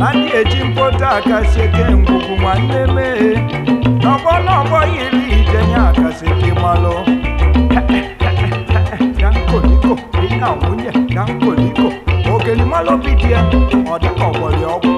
Nandi eji mpota akaseke ngwugwu nwanne mee n'ọgbọ yiri ijenye akaseke malụ na nkoliko dị na nwunye na nkoliko ogelimalụ bidie ọ dịka ọgbọrị ọgwụ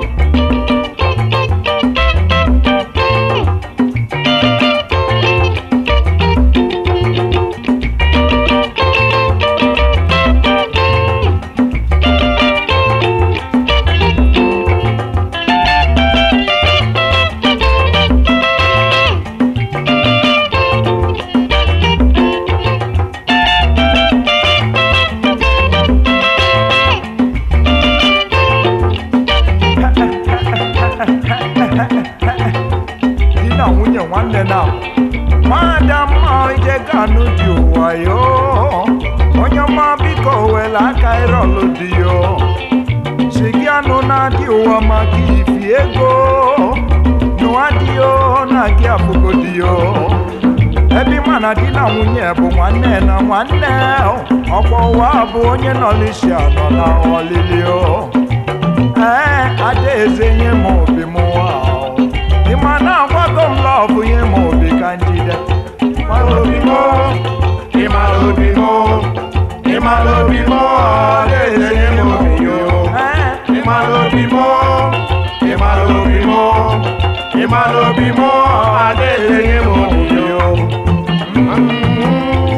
nwanne na madam ije ganu di ụwa yo onye ọma biko were aka ịrọlụ di yo si gị anụ na-adị ụwa maka ifi ego nụwa di yo na gị afụgo di yo ebe mana di na nwunye bụ nwanne na nwanne ọkwa ụwa bụ onye nọ n'isi anọ na ọlịlị o adaeze nye m obi m nwa Imana agwago m lọbụ ihe ma obi ka njide Imalobimo, Imalobimo, Imalobimo, adaeze nye m obi yo Imalobimo, Imalobimo, Imalobimo, adaeze nye m obi yo